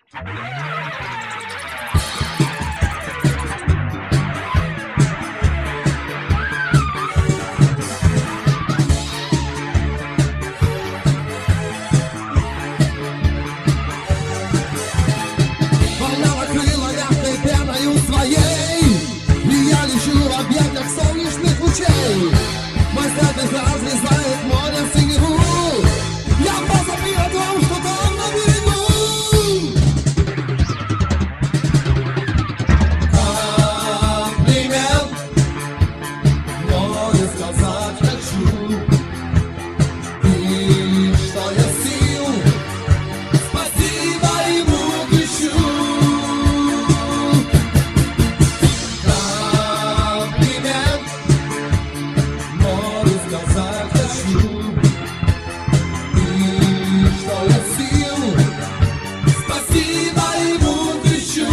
Волна накрыла мягкой пеною своей, и я лечу в объятиях солнечных лучей. Мой взгляд разлезает море в синеву. Я позабыл о том, что там на берегу. Комплимент море сказать хочу, и что я сил спасибо ему кричу. Комплимент море сказать хочу, и что я сил спасибо ему кричу.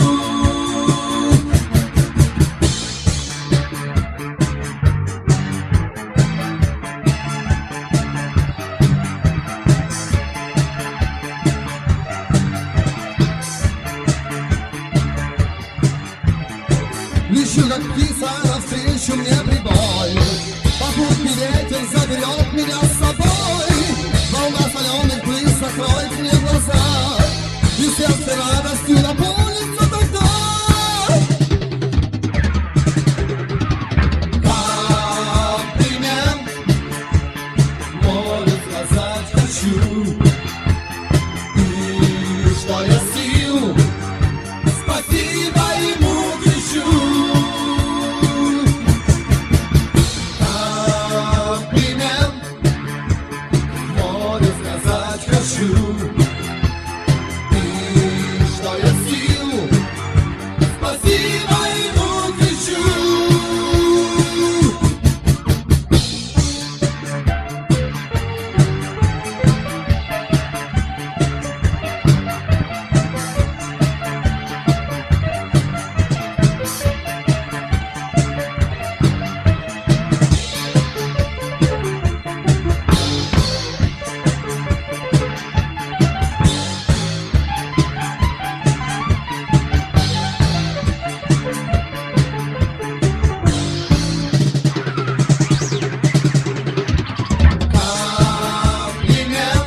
Лечу как птица навстречу мне прибой, попутный ветер заберет меня с собой. Волна соленых брызг закроет мне глаза, и сердце радостью наполнится тогда. Комплимент море сказать хочу, и что я сил спасибо ему кричу. Комплимент море сказать хочу, и что я сил спасибо ему кричу. Комплимент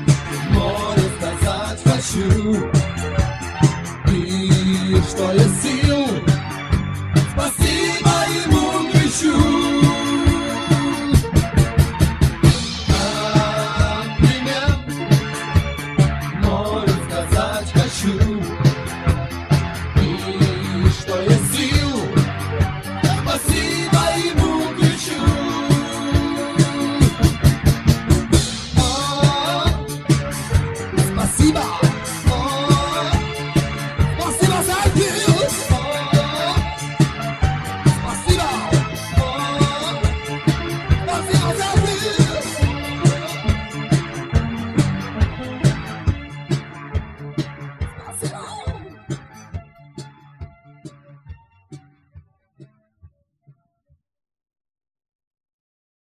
море сказать хочу, и что я сил